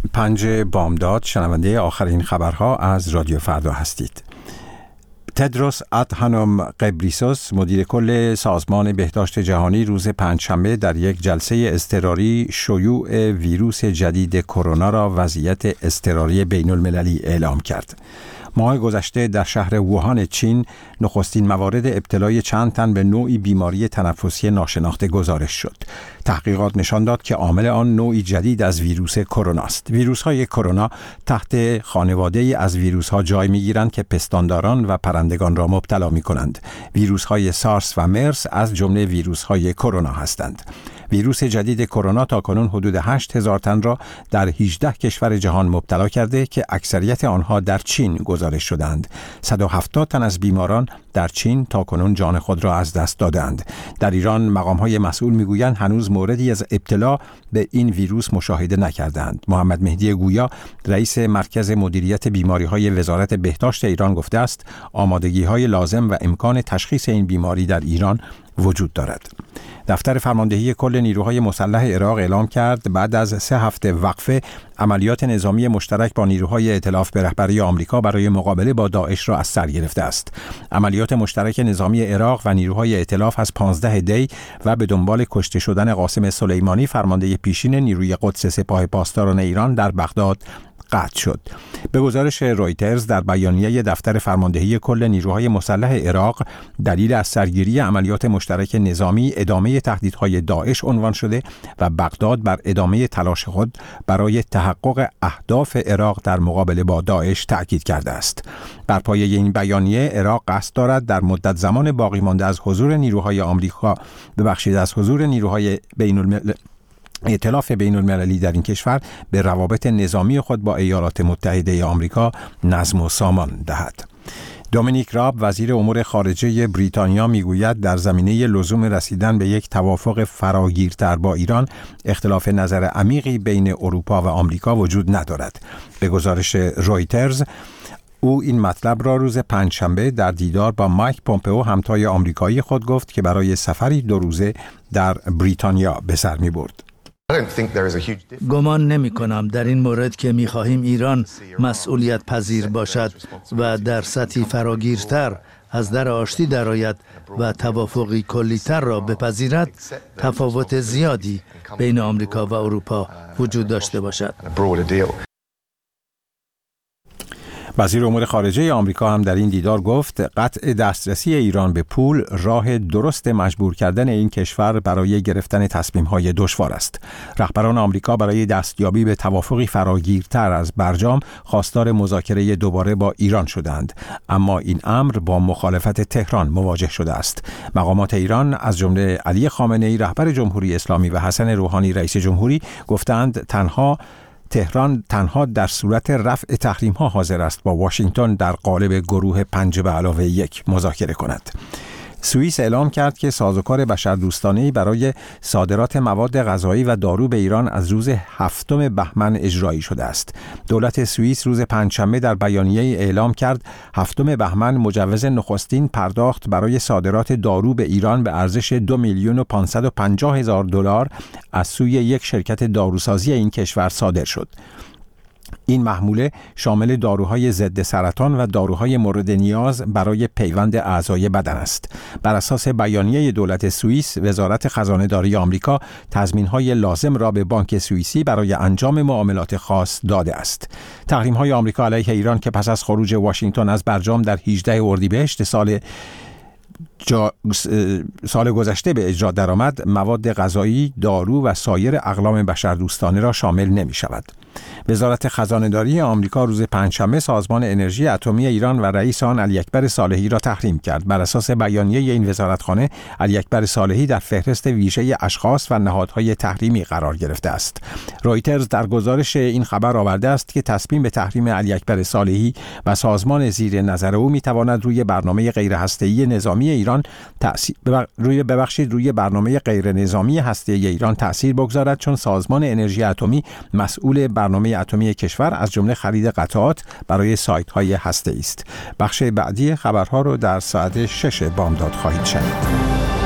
5 بامداد شنونده آخرین خبرها از رادیو فردا هستید. تدروس ادهانوم غبریسوس مدیر کل سازمان بهداشت جهانی روز پنجشنبه در یک جلسه اضطراری شیوع ویروس جدید کرونا را وضعیت اضطراری بین المللی اعلام کرد. ماه گذشته در شهر ووهان چین نخستین موارد ابتلای چند تن به نوعی بیماری تنفسی ناشناخته گزارش شد. تحقیقات نشان داد که عامل آن نوعی جدید از ویروس کرونا است. ویروس‌های کرونا تحت خانواده‌ای از ویروس‌ها جای می‌گیرند که پستانداران و پرندگان را مبتلا می‌کنند. ویروس‌های سارس و مرس از جمله ویروس‌های کرونا هستند. ویروس جدید کرونا تاکنون حدود 8000 تن را در 18 کشور جهان مبتلا کرده که اکثریت آنها در چین گزارش شدند. 170 تن از بیماران در چین تاکنون جان خود را از دست دادند. در ایران مقام‌های مسئول می‌گویند هنوز موردی از ابتلا به این ویروس مشاهده نکردند. محمد مهدی گویا رئیس مرکز مدیریت بیماری‌های وزارت بهداشت ایران گفته است آمادگی‌های لازم و امکان تشخیص این بیماری در ایران وجود دارد. دفتر فرماندهی کل نیروهای مسلح عراق اعلام کرد بعد از 3 هفته وقفه عملیات نظامی مشترک با نیروهای ائتلاف به رهبری آمریکا برای مقابله با داعش را از سر گرفته است. عملیات مشترک نظامی عراق و نیروهای ائتلاف از 15 دی و به دنبال کشته شدن قاسم سلیمانی فرمانده پیشین نیروی قدس سپاه پاسداران ایران در بغداد قطع شد. به گزارش رویترز در بیانیه دفتر فرماندهی کل نیروهای مسلح عراق دلیل از سرگیری عملیات مشترک نظامی ادامه تهدیدهای داعش عنوان شده و بغداد بر ادامه تلاش خود برای تحقق اهداف عراق در مقابله با داعش تأکید کرده است. بر پایه این بیانیه عراق قصد دارد در مدت زمان باقی مانده از حضور نیروهای آمریکا از حضور نیروهای ائتلاف بین المللی در این کشور به روابط نظامی خود با ایالات متحده آمریکا نظم و سامان دهد. دومینیک راب وزیر امور خارجه بریتانیا میگوید در زمینه لزوم رسیدن به یک توافق فراگیرتر با ایران اختلاف نظر عمیقی بین اروپا و آمریکا وجود ندارد. به گزارش رویترز او این مطلب را روز پنجشنبه در دیدار با مایک پومپئو همتای آمریکایی خود گفت که برای سفری 2 روزه در بریتانیا به سر می‌برد. گمان نمی کنم در این مورد که می خواهیم ایران مسئولیت پذیر باشد و در سطحی فراگیرتر از در آشتی درآید و توافقی کلی‌تر را بپذیرد تفاوت زیادی بین آمریکا و اروپا وجود داشته باشد. وزیر امور خارجه آمریکا هم در این دیدار گفت قطع دسترسی ایران به پول راه درست مجبور کردن این کشور برای گرفتن تصمیم‌های دشوار است. رهبران آمریکا برای دستیابی به توافقی فراگیرتر از برجام خواستار مذاکره دوباره با ایران شدند، اما این امر با مخالفت تهران مواجه شده است. مقامات ایران از جمله علی خامنه‌ای رهبر جمهوری اسلامی و حسن روحانی رئیس جمهوری گفتند تهران تنها در صورت رفع تحریم‌ها حاضر است با واشنگتن در قالب گروه 5+1 مذاکره کند. سوئیس اعلام کرد که سازوکار بشردوستانه‌ای برای صادرات مواد غذایی و دارو به ایران از روز 7 بهمن اجرایی شده است. دولت سوئیس روز پنجشنبه در بیانیه اعلام کرد 7 بهمن مجوز نخستین پرداخت برای صادرات دارو به ایران به ارزش $2,550,000 از سوی یک شرکت داروسازی این کشور صادر شد. این محموله شامل داروهای ضد سرطان و داروهای مورد نیاز برای پیوند اعضای بدن است. بر اساس بیانیه دولت سوئیس، وزارت خزانه‌داری آمریکا تضمین‌های لازم را به بانک سوئیسی برای انجام معاملات خاص داده است. تحریم‌های آمریکا علیه ایران که پس از خروج واشنگتن از برجام در 18 اردیبهشت سال گذشته به اجرا درآمد، مواد غذایی، دارو و سایر اقلام بشردوستانه را شامل نمی شود. وزارت خزانه‌داری آمریکا روز پنجشنبه سازمان انرژی اتمی ایران و رئیس آن علی اکبر صالحی را تحریم کرد. بر اساس بیانیه این وزارتخانه، علی اکبر صالحی در فهرست ویژه اشخاص و نهادهای تحریمی قرار گرفته است. رویترز در گزارش این خبر آورده است که تصمیم به تحریم علی اکبر صالحی و سازمان زیر نظر او می‌تواند روی برنامه غیرهسته‌ای نظامی ایران روی برنامه غیر نظامی هسته‌ای ایران تأثیر بگذارد، چون سازمان انرژی اتمی مسئول برنامه اتمی کشور از جمله خرید قطعات برای سایت‌های هسته‌ای است. بخش بعدی خبرها رو در ساعت 6 بامداد خواهید شنید.